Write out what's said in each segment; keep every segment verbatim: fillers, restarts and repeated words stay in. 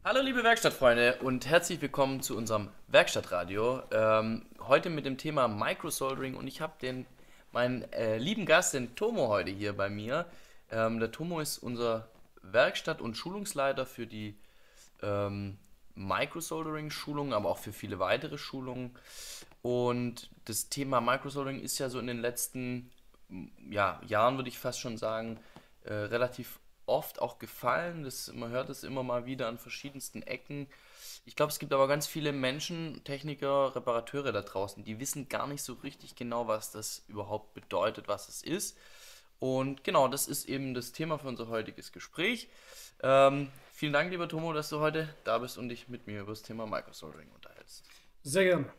Hallo liebe Werkstattfreunde und herzlich willkommen zu unserem Werkstattradio. Ähm, heute mit dem Thema Microsoldering und ich habe den meinen äh, lieben Gast, den Tomo, heute hier bei mir. Ähm, der Tomo ist unser Werkstatt- und Schulungsleiter für die ähm, Microsoldering-Schulungen, aber auch für viele weitere Schulungen. Und das Thema Microsoldering ist ja so in den letzten ja, Jahren, würde ich fast schon sagen, äh, relativ oft auch gefallen. Das, man hört es immer mal wieder an verschiedensten Ecken. Ich glaube, es gibt aber ganz viele Menschen, Techniker, Reparateure da draußen, die wissen gar nicht so richtig genau, was das überhaupt bedeutet, was es ist. Und genau, das ist eben das Thema für unser heutiges Gespräch. Ähm, vielen Dank, lieber Tomo, dass du heute da bist und dich mit mir über das Thema Microsoldering unterhältst. Sehr gerne.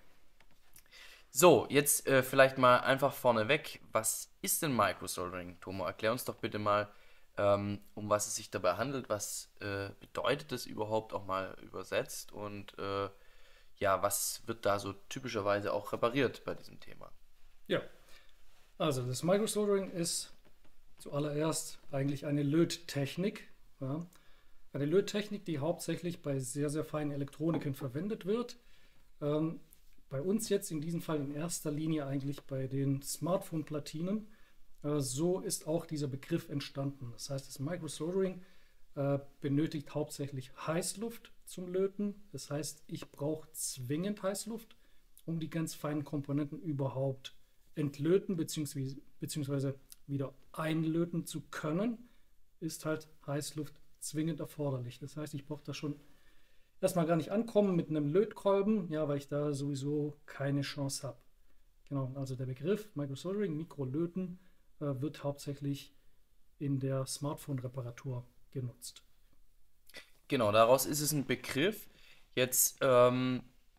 So, jetzt äh, vielleicht mal einfach vorneweg. Was ist denn Microsoldering, Tomo? Erklär uns doch bitte mal, ähm, um was es sich dabei handelt. Was äh, bedeutet das überhaupt auch mal übersetzt? Und äh, ja, was wird da so typischerweise auch repariert bei diesem Thema? Ja, also das Microsoldering ist zuallererst eigentlich eine Löttechnik. Ja. Eine Löttechnik, die hauptsächlich bei sehr, sehr feinen Elektroniken verwendet wird. Ähm, bei uns jetzt in diesem Fall in erster Linie eigentlich bei den Smartphone-Platinen. Äh, so ist auch dieser Begriff entstanden. Das heißt, das Microsoldering äh, benötigt hauptsächlich Heißluft zum Löten. Das heißt, ich brauche zwingend Heißluft, um die ganz feinen Komponenten überhaupt entlöten bzw. beziehungsweise wieder einlöten zu können, ist halt Heißluft zwingend erforderlich. Das heißt, ich brauche da schon erstmal gar nicht ankommen mit einem Lötkolben, ja, weil ich da sowieso keine Chance habe. Genau, also der Begriff Microsoldering, Mikrolöten, äh, wird hauptsächlich in der Smartphone-Reparatur genutzt. Genau, daraus ist es ein Begriff. Jetzt ähm,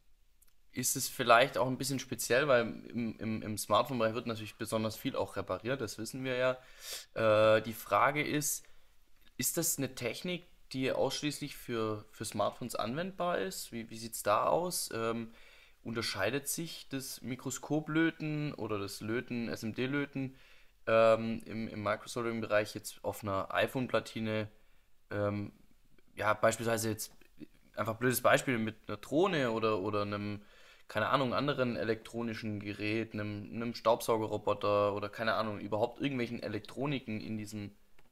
ist es vielleicht auch ein bisschen speziell, weil im, im, im Smartphone-Bereich wird natürlich besonders viel auch repariert, das wissen wir ja. Äh, die Frage ist, ist das eine Technik, die ausschließlich für, für Smartphones anwendbar ist? Wie, wie sieht es da aus? Ähm, unterscheidet sich das Mikroskoplöten oder das Löten, S M D-Löten ähm, im, im Microsoldering-Bereich jetzt auf einer iPhone-Platine, ähm, ja, beispielsweise jetzt einfach blödes Beispiel mit einer Drohne oder, oder einem, keine Ahnung, anderen elektronischen Gerät, einem, einem Staubsaugerroboter oder keine Ahnung, überhaupt irgendwelchen Elektroniken in diesem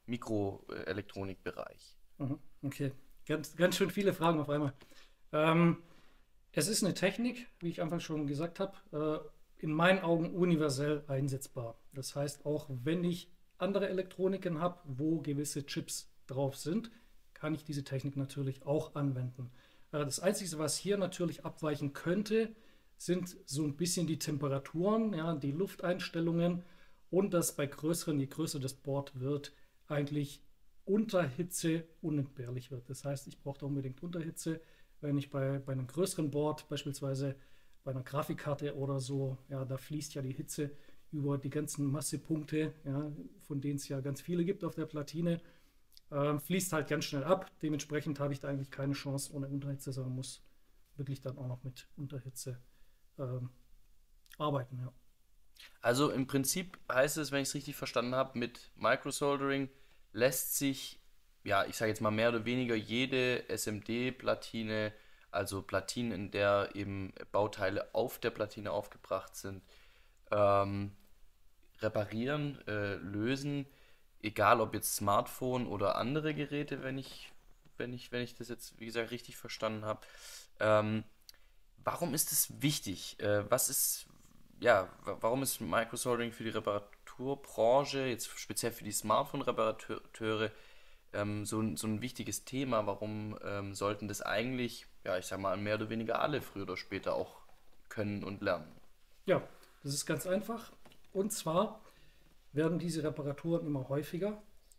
Mikroelektronikbereich. Mhm. Okay, ganz, ganz schön viele Fragen auf einmal. Ähm, es ist eine Technik, wie ich einfach schon gesagt habe, äh, in meinen Augen universell einsetzbar. Das heißt, auch wenn ich andere Elektroniken habe, wo gewisse Chips drauf sind, kann ich diese Technik natürlich auch anwenden. Äh, das Einzige, was hier natürlich abweichen könnte, sind so ein bisschen die Temperaturen, ja, die Lufteinstellungen und dass bei größeren, je größer das Board wird, eigentlich Unterhitze unentbehrlich wird. Das heißt, ich brauche da unbedingt Unterhitze, wenn ich bei, bei einem größeren Board, beispielsweise bei einer Grafikkarte oder so, ja, da fließt ja die Hitze über die ganzen Massepunkte, ja, von denen es ja ganz viele gibt auf der Platine, ähm, fließt halt ganz schnell ab. Dementsprechend habe ich da eigentlich keine Chance ohne Unterhitze, sondern muss wirklich dann auch noch mit Unterhitze ähm, arbeiten. Ja. Also im Prinzip heißt es, wenn ich es richtig verstanden habe, mit Microsoldering lässt sich, ja, ich sage jetzt mal mehr oder weniger jede S M D-Platine, also Platinen, in der eben Bauteile auf der Platine aufgebracht sind, ähm, reparieren, äh, lösen, egal ob jetzt Smartphone oder andere Geräte, wenn ich, wenn ich, wenn ich das jetzt, wie gesagt, richtig verstanden habe. Ähm, Warum ist es wichtig? Äh, was ist, ja, wa- warum ist Microsoldering für die Reparaturbranche, jetzt speziell für die Smartphone-Reparateure, ähm, so, ein- so ein wichtiges Thema? Warum ähm, sollten das eigentlich, ja, ich sag mal, mehr oder weniger alle früher oder später auch können und lernen? Ja, das ist ganz einfach. Und zwar werden diese Reparaturen immer häufiger.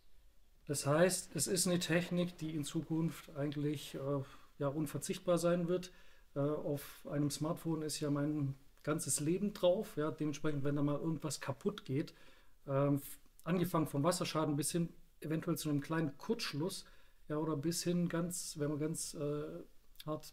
Das heißt, es ist eine Technik, die in Zukunft eigentlich äh, ja, unverzichtbar sein wird. Äh, auf einem Smartphone ist ja mein ganzes Leben drauf. Ja, dementsprechend, wenn da mal irgendwas kaputt geht, ähm, angefangen vom Wasserschaden bis hin eventuell zu einem kleinen Kurzschluss, ja, oder bis hin ganz, wenn man ganz äh, hart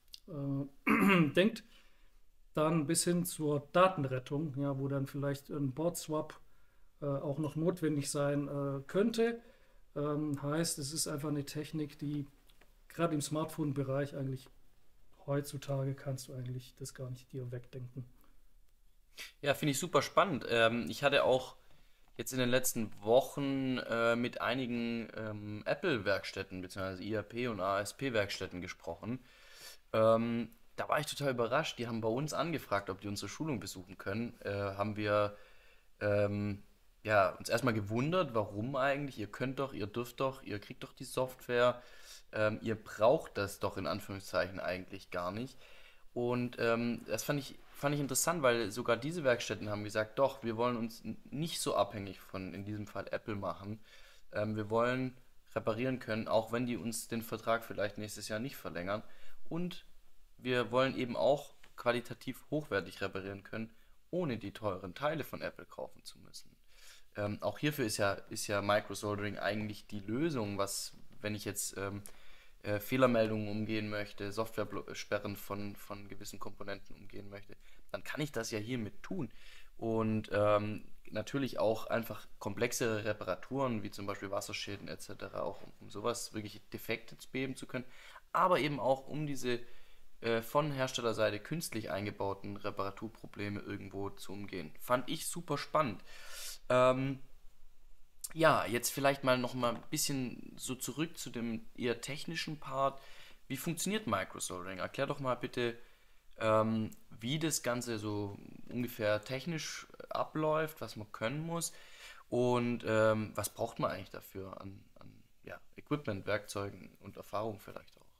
äh, denkt, dann bis hin zur Datenrettung, ja, wo dann vielleicht ein Board-Swap äh, auch noch notwendig sein äh, könnte. Ähm, heißt, es ist einfach eine Technik, die gerade im Smartphone-Bereich eigentlich heutzutage kannst du eigentlich das gar nicht dir wegdenken. Ja, finde ich super spannend. Ähm, ich hatte auch jetzt in den letzten Wochen äh, mit einigen ähm, Apple-Werkstätten bzw. I A P- und A S P-Werkstätten gesprochen. Ähm, da war ich total überrascht. Die haben bei uns angefragt, ob die unsere Schulung besuchen können. Äh, haben wir ähm, ja, uns erstmal gewundert, warum eigentlich? Ihr könnt doch, ihr dürft doch, ihr kriegt doch die Software, ähm, ihr braucht das doch in Anführungszeichen eigentlich gar nicht. Und ähm, das fand ich, fand ich interessant, weil sogar diese Werkstätten haben gesagt, doch, wir wollen uns n- nicht so abhängig von, in diesem Fall Apple machen. Ähm, wir wollen reparieren können, auch wenn die uns den Vertrag vielleicht nächstes Jahr nicht verlängern. Und wir wollen eben auch qualitativ hochwertig reparieren können, ohne die teuren Teile von Apple kaufen zu müssen. Ähm, auch hierfür ist ja, ist ja Microsoldering eigentlich die Lösung, was, wenn ich jetzt ähm, äh, Fehlermeldungen umgehen möchte, Softwaresperren von, von gewissen Komponenten umgehen möchte, dann kann ich das ja hiermit tun. Und ähm, natürlich auch einfach komplexere Reparaturen, wie zum Beispiel Wasserschäden et cetera, auch um, um sowas wirklich Defekte beheben zu können, aber eben auch um diese äh, von Herstellerseite künstlich eingebauten Reparaturprobleme irgendwo zu umgehen. Fand ich super spannend. Ähm, ja, jetzt vielleicht mal noch mal ein bisschen so zurück zu dem eher technischen Part. Wie funktioniert Microsoldering? Erklär doch mal bitte, ähm, wie das Ganze so ungefähr technisch abläuft, was man können muss und ähm, was braucht man eigentlich dafür an, an ja, Equipment, Werkzeugen und Erfahrung vielleicht auch.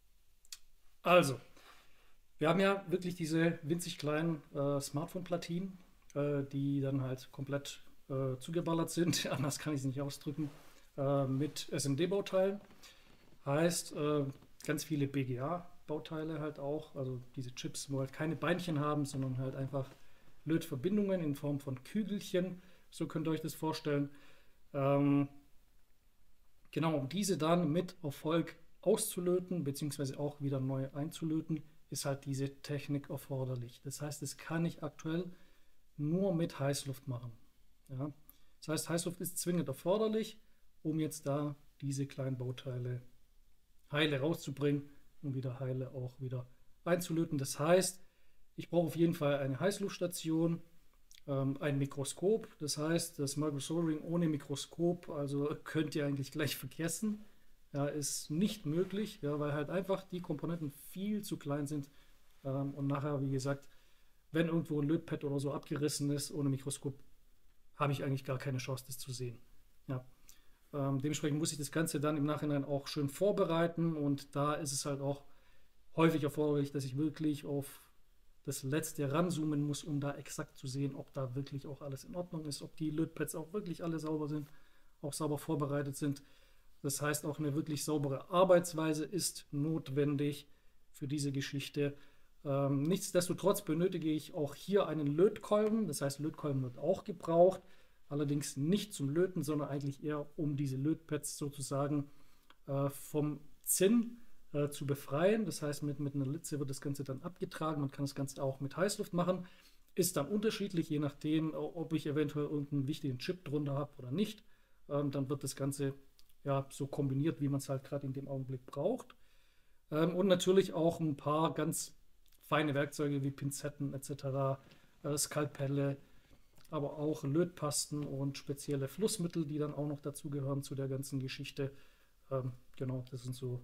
Also, wir haben ja wirklich diese winzig kleinen äh, Smartphone-Platinen, äh, die dann halt komplett äh, zugeballert sind, anders kann ich es nicht ausdrücken, äh, mit S M D-Bauteilen. Heißt, äh, ganz viele B G A-Bauteile halt auch, also diese Chips, wo halt keine Beinchen haben, sondern halt einfach Lötverbindungen in Form von Kügelchen. So könnt ihr euch das vorstellen. Ähm, genau, um diese dann mit Erfolg auszulöten, beziehungsweise auch wieder neu einzulöten, ist halt diese Technik erforderlich. Das heißt, das kann ich aktuell nur mit Heißluft machen. Ja? Das heißt, Heißluft ist zwingend erforderlich, um jetzt da diese kleinen Bauteile heile rauszubringen und wieder heile auch wieder einzulöten. Das heißt, ich brauche auf jeden Fall eine Heißluftstation, ähm, ein Mikroskop. Das heißt, das Microsoldering ohne Mikroskop, also könnt ihr eigentlich gleich vergessen. Ja, ist nicht möglich, ja, weil halt einfach die Komponenten viel zu klein sind. Ähm, und nachher, wie gesagt, wenn irgendwo ein Lötpad oder so abgerissen ist ohne Mikroskop, habe ich eigentlich gar keine Chance, das zu sehen. Ja. Ähm, dementsprechend muss ich das Ganze dann im Nachhinein auch schön vorbereiten und da ist es halt auch häufig erforderlich, dass ich wirklich auf das letzte ranzoomen muss, um da exakt zu sehen, ob da wirklich auch alles in Ordnung ist, ob die Lötpads auch wirklich alle sauber sind, auch sauber vorbereitet sind. Das heißt, auch eine wirklich saubere Arbeitsweise ist notwendig für diese Geschichte. Ähm, nichtsdestotrotz benötige ich auch hier einen Lötkolben. Das heißt, Lötkolben wird auch gebraucht. Allerdings nicht zum Löten, sondern eigentlich eher um diese Lötpads sozusagen äh, vom Zinn äh, zu befreien. Das heißt, mit, mit einer Litze wird das Ganze dann abgetragen. Man kann das Ganze auch mit Heißluft machen. Ist dann unterschiedlich, je nachdem, ob ich eventuell irgendeinen wichtigen Chip drunter habe oder nicht. Ähm, dann wird das Ganze ja, so kombiniert, wie man es halt gerade in dem Augenblick braucht. Ähm, und natürlich auch ein paar ganz feine Werkzeuge wie Pinzetten et cetera, äh, Skalpelle, aber auch Lötpasten und spezielle Flussmittel, die dann auch noch dazugehören zu der ganzen Geschichte. Ähm, genau, das sind so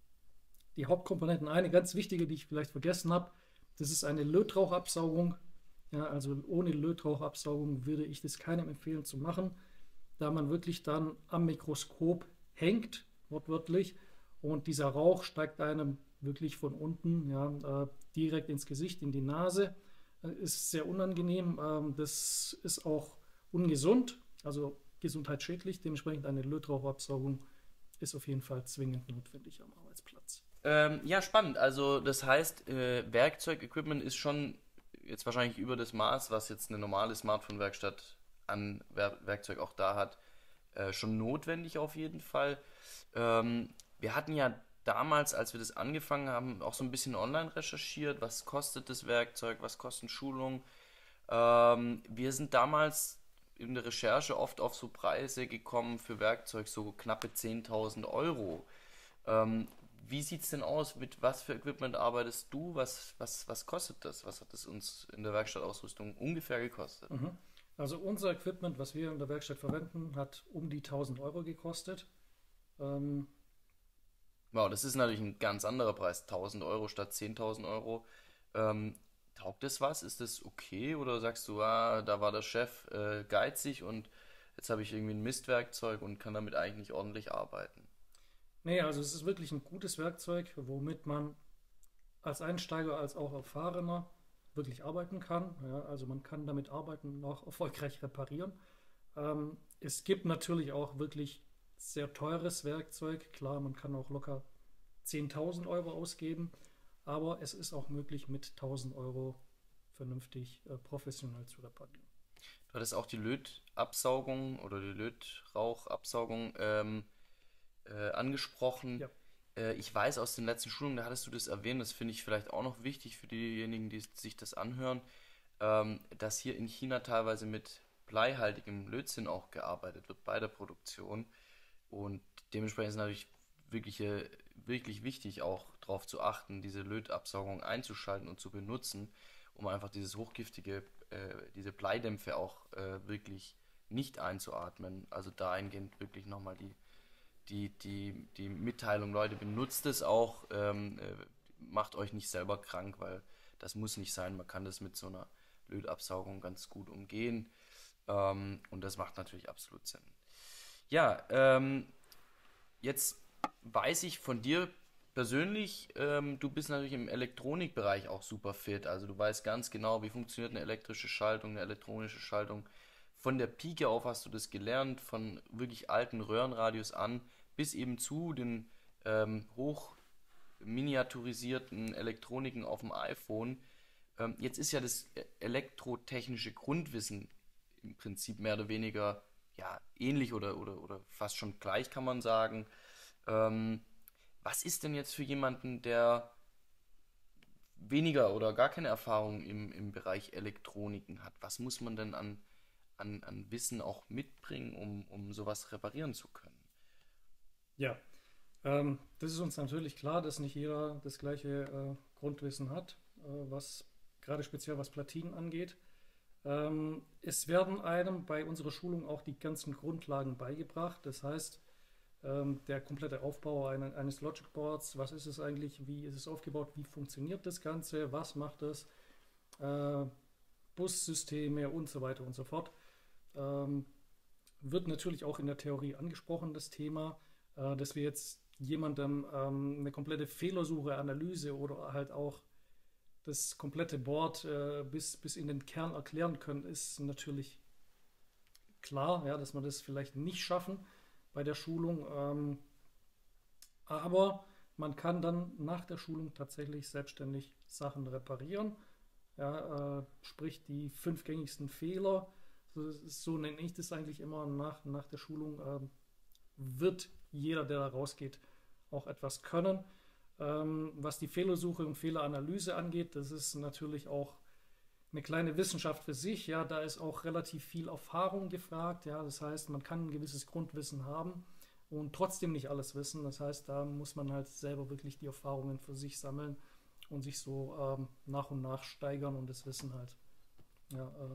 die Hauptkomponenten. Eine ganz wichtige, die ich vielleicht vergessen habe, das ist eine Lötrauchabsaugung. Ja, also ohne Lötrauchabsaugung würde ich das keinem empfehlen zu machen, da man wirklich dann am Mikroskop hängt, wortwörtlich, und dieser Rauch steigt einem wirklich von unten ja, äh, direkt ins Gesicht, in die Nase. Äh, ist sehr unangenehm. Ähm, das ist auch ungesund, also gesundheitsschädlich. Dementsprechend eine Lötrauchabsaugung ist auf jeden Fall zwingend notwendig am Arbeitsplatz. Ähm, ja, spannend. Also das heißt, äh, Werkzeugequipment ist schon jetzt wahrscheinlich über das Maß, was jetzt eine normale Smartphone-Werkstatt an Wer Werkzeug auch da hat, äh, schon notwendig auf jeden Fall. Ähm, wir hatten ja damals, als wir das angefangen haben, auch so ein bisschen online recherchiert, was kostet das Werkzeug, was kosten Schulungen. Ähm, wir sind damals in der Recherche oft auf so Preise gekommen für Werkzeug, so knappe zehntausend Euro. Ähm, wie sieht es denn aus? Mit was für Equipment arbeitest du? Was, was, was kostet das? Was hat es uns in der Werkstattausrüstung ungefähr gekostet? Mhm. Also unser Equipment, was wir in der Werkstatt verwenden, hat um die tausend Euro gekostet. Ähm, Wow, das ist natürlich ein ganz anderer Preis. tausend Euro statt zehntausend Euro. Ähm, taugt das was? Ist das okay? Oder sagst du, ah, da war der Chef äh, geizig und jetzt habe ich irgendwie ein Mistwerkzeug und kann damit eigentlich nicht ordentlich arbeiten? Nee, also es ist wirklich ein gutes Werkzeug, womit man als Einsteiger als auch Erfahrener wirklich arbeiten kann. Ja, also man kann damit arbeiten und auch erfolgreich reparieren. Ähm, es gibt natürlich auch wirklich sehr teures Werkzeug. Klar, man kann auch locker zehntausend Euro ausgeben, aber es ist auch möglich, mit tausend Euro vernünftig äh, professionell zu reparieren. Du hattest auch die Lötabsaugung oder die Lötrauchabsaugung ähm, äh, angesprochen. Ja, Äh, ich weiß aus den letzten Schulungen, da hattest du das erwähnt, das finde ich vielleicht auch noch wichtig für diejenigen, die sich das anhören, ähm, dass hier in China teilweise mit bleihaltigem Lötzinn auch gearbeitet wird bei der Produktion. Und dementsprechend ist es natürlich wirklich, äh, wirklich wichtig, auch darauf zu achten, diese Lötabsaugung einzuschalten und zu benutzen, um einfach dieses hochgiftige, äh, diese Bleidämpfe auch äh, wirklich nicht einzuatmen. Also dahingehend wirklich nochmal die, die, die, die Mitteilung, Leute, benutzt es auch, ähm, äh, macht euch nicht selber krank, weil das muss nicht sein. Man kann das mit so einer Lötabsaugung ganz gut umgehen. Ähm, und das macht natürlich absolut Sinn. Ja, ähm, jetzt weiß ich von dir persönlich, ähm, du bist natürlich im Elektronikbereich auch super fit. Also du weißt ganz genau, wie funktioniert eine elektrische Schaltung, eine elektronische Schaltung. Von der Pike auf hast du das gelernt, von wirklich alten Röhrenradios an bis eben zu den ähm, hoch miniaturisierten Elektroniken auf dem iPhone. Ähm, jetzt ist ja das e- elektrotechnische Grundwissen im Prinzip mehr oder weniger ja, ähnlich oder, oder, oder fast schon gleich, kann man sagen. Ähm, Was ist denn jetzt für jemanden, der weniger oder gar keine Erfahrung im, im Bereich Elektroniken hat? Was muss man denn an, an, an Wissen auch mitbringen, um, um sowas reparieren zu können? ja. Ähm, das ist uns natürlich klar, dass nicht jeder das gleiche äh, Grundwissen hat, äh, was gerade speziell was Platinen angeht. Ähm, es werden einem bei unserer Schulung auch die ganzen Grundlagen beigebracht. Das heißt, ähm, der komplette Aufbau eine, eines Logic Boards, was ist es eigentlich, wie ist es aufgebaut, wie funktioniert das Ganze, was macht es, äh, Bussysteme und so weiter und so fort. Ähm, wird natürlich auch in der Theorie angesprochen, das Thema, äh, dass wir jetzt jemandem ähm, eine komplette Fehlersuche, Analyse oder halt auch das komplette Board äh, bis, bis in den Kern erklären können, ist natürlich klar, ja, dass wir das vielleicht nicht schaffen bei der Schulung. Ähm, aber man kann dann nach der Schulung tatsächlich selbstständig Sachen reparieren. Ja, äh, sprich die fünf gängigsten Fehler, so, so nenne ich das eigentlich immer nach, nach der Schulung, ähm, wird jeder, der da rausgeht, auch etwas können. Ähm, was die Fehlersuche und Fehleranalyse angeht, das ist natürlich auch eine kleine Wissenschaft für sich. Ja, da ist auch relativ viel Erfahrung gefragt. Ja, das heißt, man kann ein gewisses Grundwissen haben und trotzdem nicht alles wissen. Das heißt, da muss man halt selber wirklich die Erfahrungen für sich sammeln und sich so ähm, nach und nach steigern und das Wissen halt ja, äh,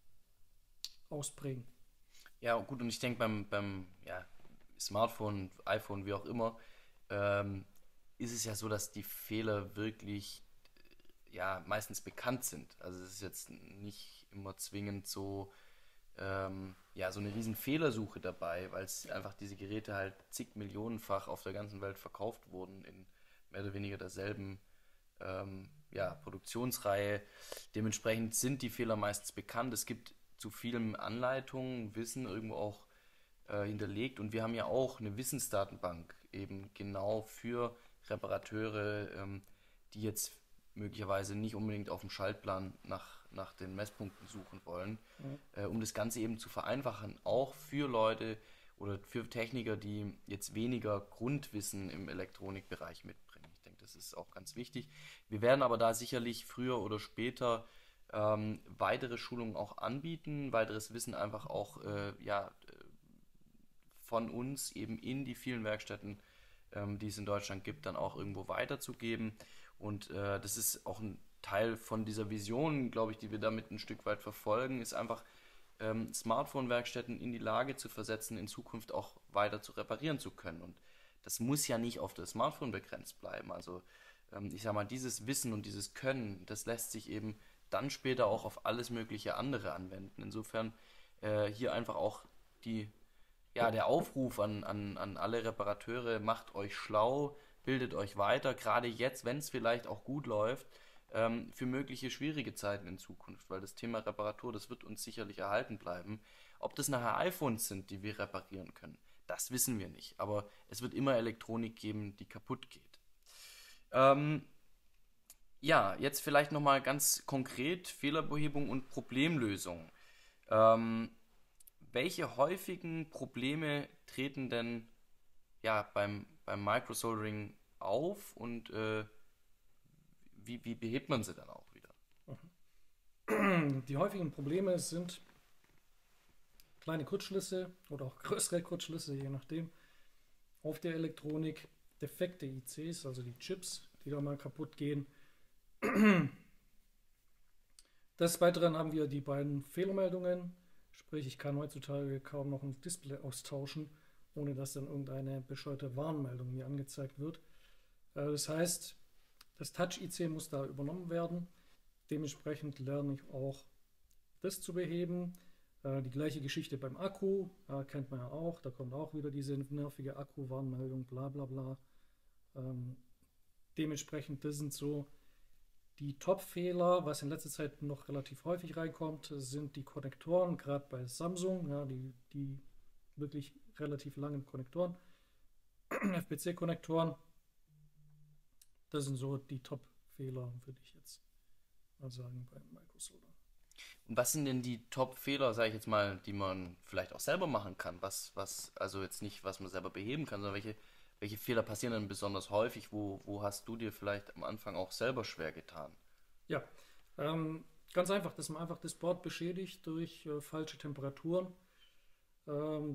ausprägen. Ja, gut, und ich denke beim, beim ja, Smartphone, iPhone, wie auch immer, ähm, ist es ja so, dass die Fehler wirklich ja meistens bekannt sind. Also es ist jetzt nicht immer zwingend so, ähm, ja, so eine riesen Fehlersuche dabei, weil es einfach diese Geräte halt zig Millionenfach auf der ganzen Welt verkauft wurden in mehr oder weniger derselben ähm, ja, Produktionsreihe. Dementsprechend sind die Fehler meistens bekannt. Es gibt zu vielen Anleitungen, Wissen irgendwo auch äh, hinterlegt und wir haben ja auch eine Wissensdatenbank eben genau für Reparateure, ähm, die jetzt möglicherweise nicht unbedingt auf dem Schaltplan nach, nach den Messpunkten suchen wollen, Ja. äh, um das Ganze eben zu vereinfachen, auch für Leute oder für Techniker, die jetzt weniger Grundwissen im Elektronikbereich mitbringen. Ich denke, das ist auch ganz wichtig. Wir werden aber da sicherlich früher oder später ähm, weitere Schulungen auch anbieten, weiteres Wissen einfach auch äh, ja, von uns eben in die vielen Werkstätten ähm, die es in Deutschland gibt, dann auch irgendwo weiterzugeben. Und äh, das ist auch ein Teil von dieser Vision, glaube ich, die wir damit ein Stück weit verfolgen, ist einfach ähm, Smartphone-Werkstätten in die Lage zu versetzen, in Zukunft auch weiter zu reparieren zu können. Und das muss ja nicht auf das Smartphone begrenzt bleiben. Also ähm, ich sage mal, dieses Wissen und dieses Können, das lässt sich eben dann später auch auf alles mögliche andere anwenden. Insofern äh, hier einfach auch die, ja, der Aufruf an, an, an alle Reparateure: macht euch schlau, bildet euch weiter, gerade jetzt, wenn es vielleicht auch gut läuft, ähm, für mögliche schwierige Zeiten in Zukunft, weil das Thema Reparatur, das wird uns sicherlich erhalten bleiben. Ob das nachher iPhones sind, die wir reparieren können, das wissen wir nicht, aber es wird immer Elektronik geben, die kaputt geht. Ähm, ja, jetzt vielleicht nochmal ganz konkret Fehlerbehebung und Problemlösung. Ähm, welche häufigen Probleme treten denn ja beim, beim Microsoldering auf und äh, wie, wie behebt man sie dann auch wieder? Die häufigen Probleme sind kleine Kurzschlüsse oder auch größere Kurzschlüsse, je nachdem, auf der Elektronik, defekte I Cs, also die Chips, die da mal kaputt gehen. Des Weiteren haben wir die beiden Fehlermeldungen, sprich ich kann heutzutage kaum noch ein Display austauschen, ohne dass dann irgendeine bescheuerte Warnmeldung mir angezeigt wird. Das heißt, das Touch-I C muss da übernommen werden. Dementsprechend lerne ich auch, das zu beheben. Die gleiche Geschichte beim Akku, kennt man ja auch. Da kommt auch wieder diese nervige Akku-Warnmeldung, bla bla bla. Ähm, dementsprechend, das sind so die Top-Fehler. Was in letzter Zeit noch relativ häufig reinkommt, sind die Konnektoren, gerade bei Samsung, ja, die, die wirklich relativ langen Konnektoren, F P C-Konnektoren. Das sind so die Top-Fehler, würde ich jetzt mal sagen, beim Microsolder. Und was sind denn die Top-Fehler, sage ich jetzt mal, die man vielleicht auch selber machen kann? Was, was, also jetzt nicht, was man selber beheben kann, sondern welche, welche Fehler passieren denn besonders häufig? Wo, wo hast du dir vielleicht am Anfang auch selber schwer getan? Ja, ähm, ganz einfach, dass man einfach das Board beschädigt durch äh, falsche Temperaturen. Ähm,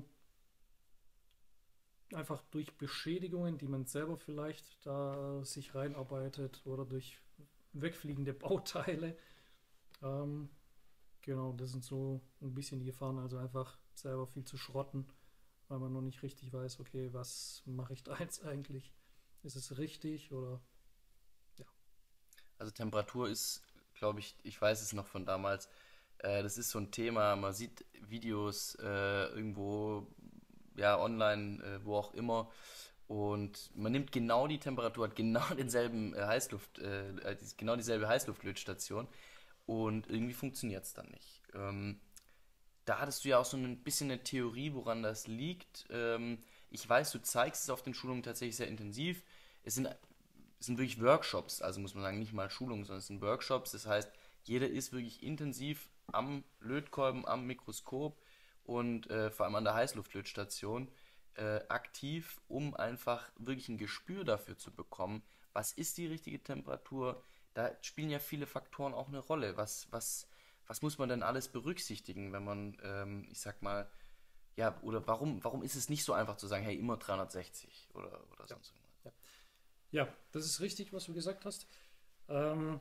einfach durch Beschädigungen, die man selber vielleicht da sich reinarbeitet oder durch wegfliegende Bauteile. Ähm, genau, das sind so ein bisschen die Gefahren, also einfach selber viel zu schrotten, weil man noch nicht richtig weiß, okay, was mache ich da jetzt eigentlich? Ist es richtig oder ja. Also Temperatur ist, glaube ich, ich weiß es noch von damals, äh, das ist so ein Thema, man sieht Videos äh, irgendwo, ja, online, äh, wo auch immer, und man nimmt genau die Temperatur, hat genau denselben äh, Heißluft, äh, äh, genau dieselbe Heißluftlötstation, und irgendwie funktioniert es dann nicht. Ähm, da hattest du ja auch so ein bisschen eine Theorie, woran das liegt. Ähm, ich weiß, du zeigst es auf den Schulungen tatsächlich sehr intensiv. Es sind, es sind wirklich Workshops, also muss man sagen, nicht mal Schulungen, sondern es sind Workshops. Das heißt, jeder ist wirklich intensiv am Lötkolben, am Mikroskop und äh, vor allem an der Heißluftlötstation äh, aktiv, um einfach wirklich ein Gespür dafür zu bekommen, was ist die richtige Temperatur. Da spielen ja viele Faktoren auch eine Rolle. Was, was, was muss man denn alles berücksichtigen, wenn man, ähm, ich sag mal, ja, oder warum, warum ist es nicht so einfach zu sagen, hey, immer dreihundertsechzig oder, oder Ja, sonst irgendwas? ja. Ja, das ist richtig, was du gesagt hast. Ähm,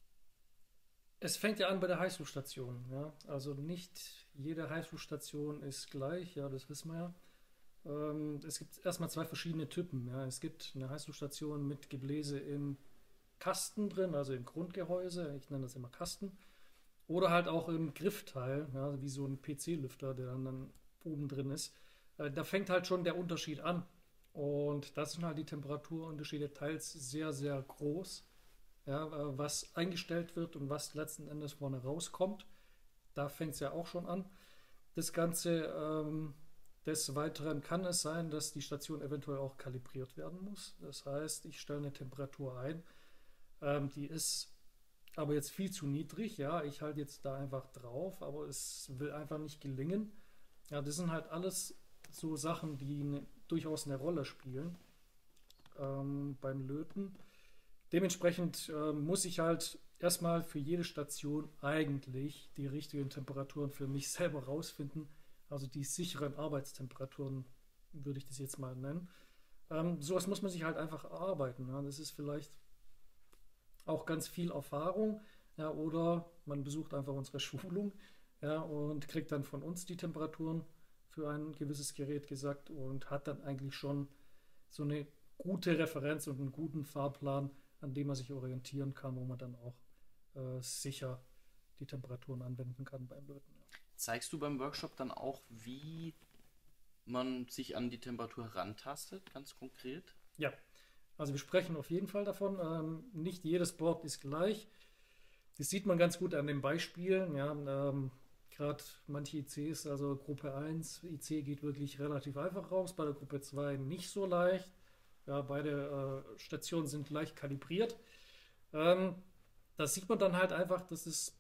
es fängt ja an bei der Heißluftstation. Ja? Also nicht jede Heißluftstation ist gleich, ja, das wissen wir ja. Ähm, es gibt erstmal zwei verschiedene Typen. Ja? Es gibt eine Heißluftstation mit Gebläse im Kasten drin, also im Grundgehäuse, ich nenne das immer Kasten. Oder halt auch im Griffteil, ja, wie so ein P C-Lüfter, der dann, dann oben drin ist. Äh, da fängt halt schon der Unterschied an. Und das sind halt die Temperaturunterschiede teils sehr, sehr groß. Ja, äh, was eingestellt wird und was letzten Endes vorne rauskommt. Da fängt es ja auch schon an. Das Ganze, ähm, des Weiteren kann es sein, dass die Station eventuell auch kalibriert werden muss. Das heißt, ich stelle eine Temperatur ein, ähm, die ist aber jetzt viel zu niedrig. Ja, ich halte jetzt da einfach drauf, aber es will einfach nicht gelingen. Ja, das sind halt alles so Sachen, die ne, durchaus eine Rolle spielen ähm, beim Löten. Dementsprechend äh, muss ich halt erstmal für jede Station eigentlich die richtigen Temperaturen für mich selber rausfinden. Also die sicheren Arbeitstemperaturen würde ich das jetzt mal nennen. Ähm, sowas muss man sich halt einfach erarbeiten. Ja. Das ist vielleicht auch ganz viel Erfahrung, ja, oder man besucht einfach unsere Schulung, ja, und kriegt dann von uns die Temperaturen für ein gewisses Gerät gesagt und hat dann eigentlich schon so eine gute Referenz und einen guten Fahrplan, an dem man sich orientieren kann, wo man dann auch äh, sicher die Temperaturen anwenden kann beim Löten. Ja. Zeigst du beim Workshop dann auch, wie man sich an die Temperatur herantastet, ganz konkret? Ja, also wir sprechen auf jeden Fall davon. Ähm, nicht jedes Board ist gleich. Das sieht man ganz gut an den Beispielen. Ja, ähm, gerade manche I Cs, also Gruppe eins I C geht wirklich relativ einfach raus, bei der Gruppe zwei nicht so leicht. Ja, beide äh, Stationen sind gleich kalibriert. Ähm, das sieht man dann halt einfach, dass das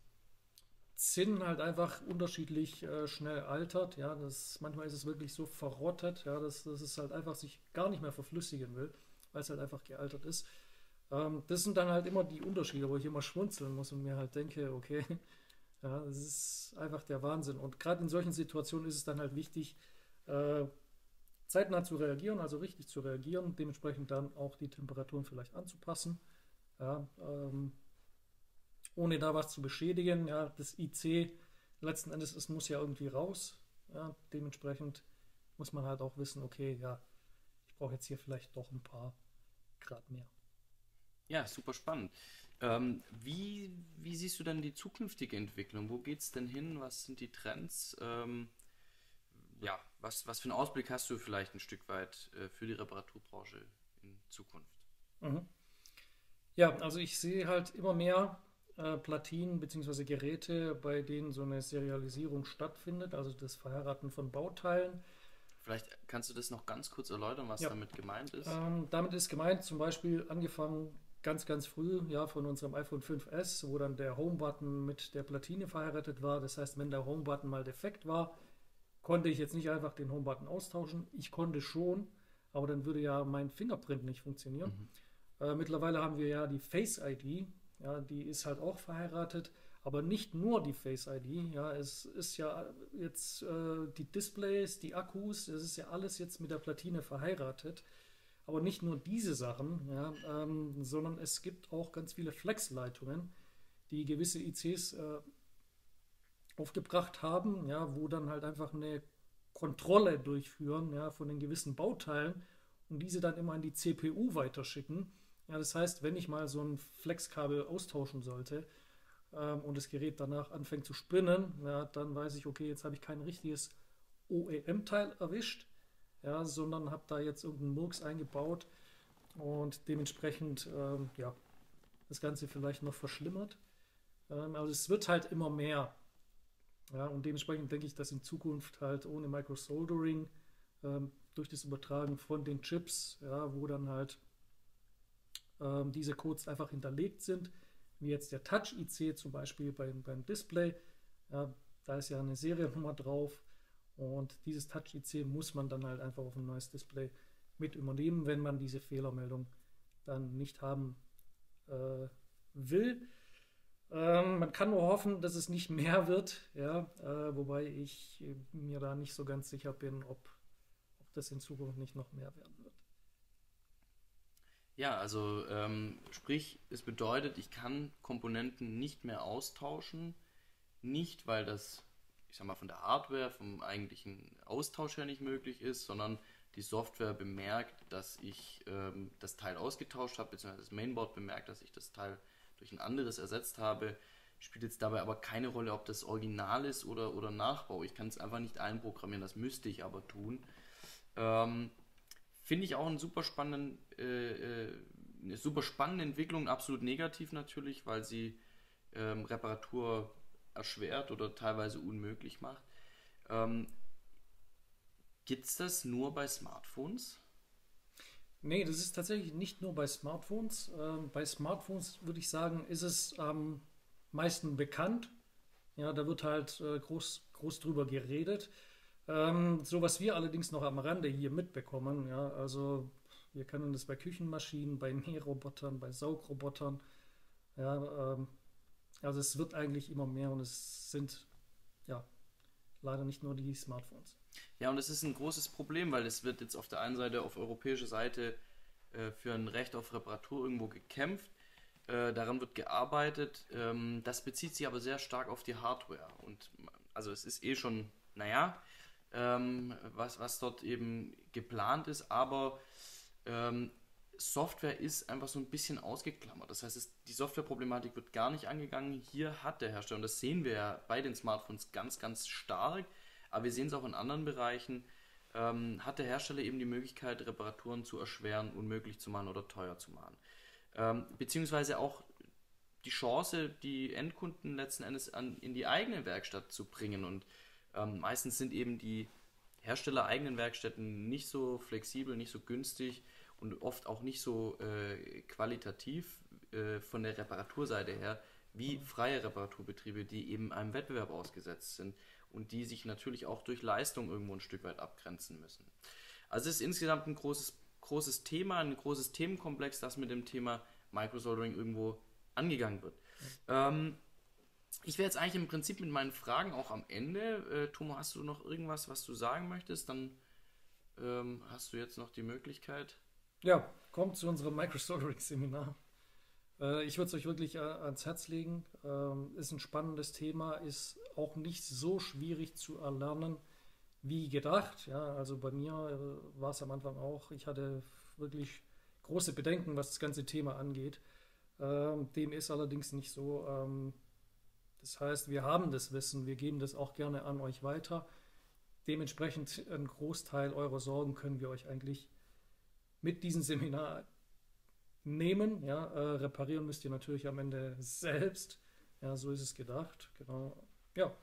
Zinn halt einfach unterschiedlich äh, schnell altert. Ja, das, manchmal ist es wirklich so verrottet, ja, dass, dass es halt einfach sich gar nicht mehr verflüssigen will, weil es halt einfach gealtert ist. Ähm, das sind dann halt immer die Unterschiede, wo ich immer schmunzeln muss und mir halt denke, okay, ja, das ist einfach der Wahnsinn. Und gerade in solchen Situationen ist es dann halt wichtig, äh, zeitnah zu reagieren, also richtig zu reagieren, dementsprechend dann auch die Temperaturen vielleicht anzupassen, ja, ähm, ohne da was zu beschädigen. Ja, das I C letzten Endes, es muss ja irgendwie raus. Ja, dementsprechend muss man halt auch wissen, okay, ja, ich brauche jetzt hier vielleicht doch ein paar Grad mehr. Ja, super spannend. Ähm, wie, wie siehst du denn die zukünftige Entwicklung? Wo geht es denn hin? Was sind die Trends? Ähm, ja, was, was für einen Ausblick hast du vielleicht ein Stück weit äh, für die Reparaturbranche in Zukunft? Mhm. Ja, also ich sehe halt immer mehr äh, Platinen bzw. Geräte, bei denen so eine Serialisierung stattfindet, also das Verheiraten von Bauteilen. Vielleicht kannst du das noch ganz kurz erläutern, was Ja, damit gemeint ist. ähm, damit ist gemeint zum Beispiel angefangen ganz, ganz früh, ja, von unserem iPhone fünf S, wo dann der Home-Button mit der Platine verheiratet war. Das heißt, wenn der Home-Button mal defekt war, konnte ich jetzt nicht einfach den Home-Button austauschen. Ich konnte schon, aber dann würde ja mein Fingerprint nicht funktionieren. Mhm. Äh, mittlerweile haben wir ja die Face I D, ja, die ist halt auch verheiratet, aber nicht nur die Face I D, ja, es ist ja jetzt äh, die Displays, die Akkus, es ist ja alles jetzt mit der Platine verheiratet, aber nicht nur diese Sachen, ja, ähm, sondern es gibt auch ganz viele Flexleitungen, die gewisse I Cs äh, aufgebracht haben, ja, wo dann halt einfach eine Kontrolle durchführen, ja, von den gewissen Bauteilen und diese dann immer an die C P U weiterschicken. Ja, das heißt, wenn ich mal so ein Flexkabel austauschen sollte ähm, und das Gerät danach anfängt zu spinnen, ja, dann weiß ich, okay, jetzt habe ich kein richtiges O E M-Teil erwischt, ja, sondern habe da jetzt irgendeinen Murks eingebaut und dementsprechend ähm, ja, das Ganze vielleicht noch verschlimmert. Ähm, also es wird halt immer mehr. Ja, und dementsprechend denke ich, dass in Zukunft halt ohne Microsoldering ähm, durch das Übertragen von den Chips, ja, wo dann halt ähm, diese Codes einfach hinterlegt sind, wie jetzt der Touch-I C zum Beispiel beim, beim Display. Ja, da ist ja eine Seriennummer drauf und dieses Touch-I C muss man dann halt einfach auf ein neues Display mit übernehmen, wenn man diese Fehlermeldung dann nicht haben äh, will. Ähm, man kann nur hoffen, dass es nicht mehr wird, ja, äh, wobei ich äh, mir da nicht so ganz sicher bin, ob, ob das in Zukunft nicht noch mehr werden wird. Ja, also ähm, sprich, es bedeutet, ich kann Komponenten nicht mehr austauschen, nicht weil das, ich sag mal, von der Hardware, vom eigentlichen Austausch her nicht möglich ist, sondern die Software bemerkt, dass ich ähm, das Teil ausgetauscht habe, beziehungsweise das Mainboard bemerkt, dass ich das Teil durch ein anderes ersetzt habe. Spielt jetzt dabei aber keine Rolle, ob das Original ist oder, oder Nachbau. Ich kann es einfach nicht einprogrammieren, das müsste ich aber tun. Ähm, Finde ich auch einen super spannenden, äh, äh, eine super spannende Entwicklung, absolut negativ natürlich, weil sie ähm, Reparatur erschwert oder teilweise unmöglich macht. Ähm, Gibt es das nur bei Smartphones? Nee, das ist tatsächlich nicht nur bei Smartphones. Ähm, bei Smartphones würde ich sagen, ist es am meisten bekannt. Ja, da wird halt äh, groß, groß drüber geredet. Ähm, so was wir allerdings noch am Rande hier mitbekommen, ja, also wir kennen das bei Küchenmaschinen, bei Mährobotern, bei Saugrobotern, ja, ähm, also es wird eigentlich immer mehr und es sind ja leider nicht nur die Smartphones. Ja, und das ist ein großes Problem, weil es wird jetzt auf der einen Seite, auf europäischer Seite, äh, für ein Recht auf Reparatur irgendwo gekämpft. Äh, daran wird gearbeitet. Ähm, das bezieht sich aber sehr stark auf die Hardware. Und also es ist eh schon, naja, ähm, was, was dort eben geplant ist, aber ähm, Software ist einfach so ein bisschen ausgeklammert. Das heißt, es, die Softwareproblematik wird gar nicht angegangen. Hier hat der Hersteller, und das sehen wir ja bei den Smartphones ganz, ganz stark, aber wir sehen es auch in anderen Bereichen, ähm, hat der Hersteller eben die Möglichkeit, Reparaturen zu erschweren, unmöglich zu machen oder teuer zu machen. Ähm, beziehungsweise auch die Chance, die Endkunden letzten Endes an, in die eigene Werkstatt zu bringen. Und ähm, meistens sind eben die Hersteller eigenen Werkstätten nicht so flexibel, nicht so günstig und oft auch nicht so äh, qualitativ äh, von der Reparaturseite her wie freie Reparaturbetriebe, die eben einem Wettbewerb ausgesetzt sind und die sich natürlich auch durch Leistung irgendwo ein Stück weit abgrenzen müssen. Also es ist insgesamt ein großes, großes Thema, ein großes Themenkomplex, das mit dem Thema Microsoldering irgendwo angegangen wird. Ähm, ich wäre jetzt eigentlich im Prinzip mit meinen Fragen auch am Ende. Äh, Tomo, hast du noch irgendwas, was du sagen möchtest? Dann ähm, hast du jetzt noch die Möglichkeit. Ja, kommt zu unserem Microsoldering-Seminar. Äh, ich würde es euch wirklich äh, ans Herz legen. Ähm, ist ein spannendes Thema, ist auch nicht so schwierig zu erlernen wie gedacht. Ja, also bei mir äh, war es am Anfang auch. Ich hatte wirklich große Bedenken, was das ganze Thema angeht. Ähm, dem ist allerdings nicht so. Ähm, das heißt, wir haben das Wissen, wir geben das auch gerne an euch weiter. Dementsprechend einen Großteil eurer Sorgen können wir euch eigentlich mit diesem Seminar nehmen. Ja, äh, reparieren müsst ihr natürlich am Ende selbst. Ja, so ist es gedacht. Genau. Ja,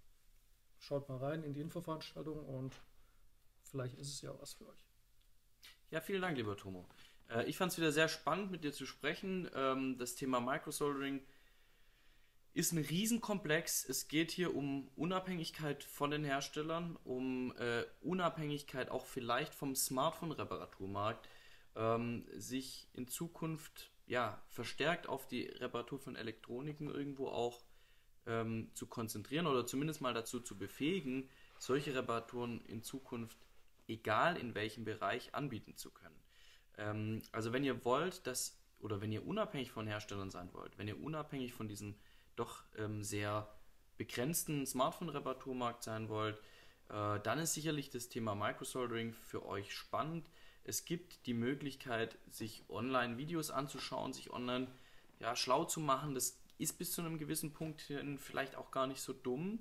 schaut mal rein in die Infoveranstaltung und vielleicht ist es ja was für euch. Ja, vielen Dank, lieber Tomo. Äh, ich fand es wieder sehr spannend, mit dir zu sprechen. Ähm, das Thema Microsoldering ist ein Riesenkomplex. Es geht hier um Unabhängigkeit von den Herstellern, um äh, Unabhängigkeit auch vielleicht vom Smartphone-Reparaturmarkt, ähm, sich in Zukunft ja verstärkt auf die Reparatur von Elektroniken irgendwo auch ähm, zu konzentrieren oder zumindest mal dazu zu befähigen, solche Reparaturen in Zukunft, egal in welchem Bereich, anbieten zu können. Ähm, also wenn ihr wollt, dass oder wenn ihr unabhängig von Herstellern sein wollt, wenn ihr unabhängig von diesen doch ähm, sehr begrenzten Smartphone-Reparaturmarkt sein wollt, äh, dann ist sicherlich das Thema Microsoldering für euch spannend. Es gibt die Möglichkeit, sich online Videos anzuschauen, sich online ja, schlau zu machen. Das ist bis zu einem gewissen Punkt vielleicht auch gar nicht so dumm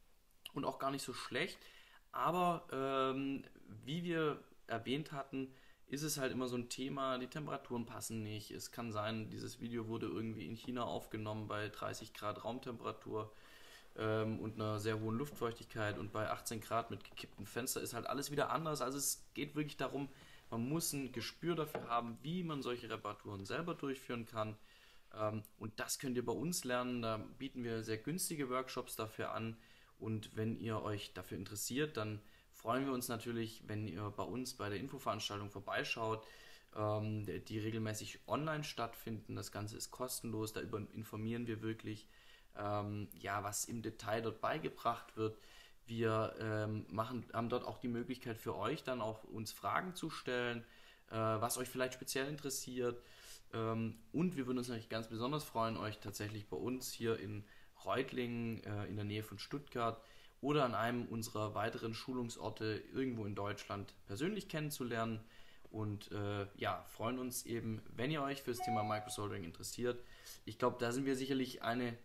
und auch gar nicht so schlecht. Aber ähm, wie wir erwähnt hatten, ist es halt immer so ein Thema, die Temperaturen passen nicht. Es kann sein, dieses Video wurde irgendwie in China aufgenommen bei dreißig Grad Raumtemperatur ähm, und einer sehr hohen Luftfeuchtigkeit und bei achtzehn Grad mit gekipptem Fenster ist halt alles wieder anders. Also es geht wirklich darum, man muss ein Gespür dafür haben, wie man solche Reparaturen selber durchführen kann. Ähm, und das könnt ihr bei uns lernen. Da bieten wir sehr günstige Workshops dafür an. Und wenn ihr euch dafür interessiert, dann freuen wir uns natürlich, wenn ihr bei uns bei der Infoveranstaltung vorbeischaut, ähm, die regelmäßig online stattfinden. Das Ganze ist kostenlos, da informieren wir wirklich, ähm, ja, was im Detail dort beigebracht wird. Wir ähm, machen, haben dort auch die Möglichkeit für euch dann auch uns Fragen zu stellen, äh, was euch vielleicht speziell interessiert. Ähm, und wir würden uns natürlich ganz besonders freuen, euch tatsächlich bei uns hier in Reutlingen äh, in der Nähe von Stuttgart oder an einem unserer weiteren Schulungsorte irgendwo in Deutschland persönlich kennenzulernen und äh, ja, freuen uns eben, wenn ihr euch für das Thema Microsoldering interessiert. Ich glaube, da sind wir sicherlich eine,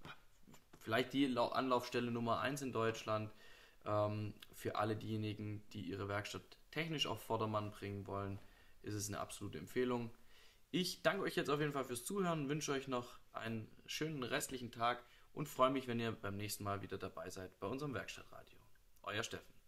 vielleicht die Anlaufstelle Nummer eins in Deutschland ähm, für alle diejenigen, die ihre Werkstatt technisch auf Vordermann bringen wollen, ist es eine absolute Empfehlung. Ich danke euch jetzt auf jeden Fall fürs Zuhören, wünsche euch noch einen schönen restlichen Tag und freue mich, wenn ihr beim nächsten Mal wieder dabei seid bei unserem Werkstattradio. Euer Steffen.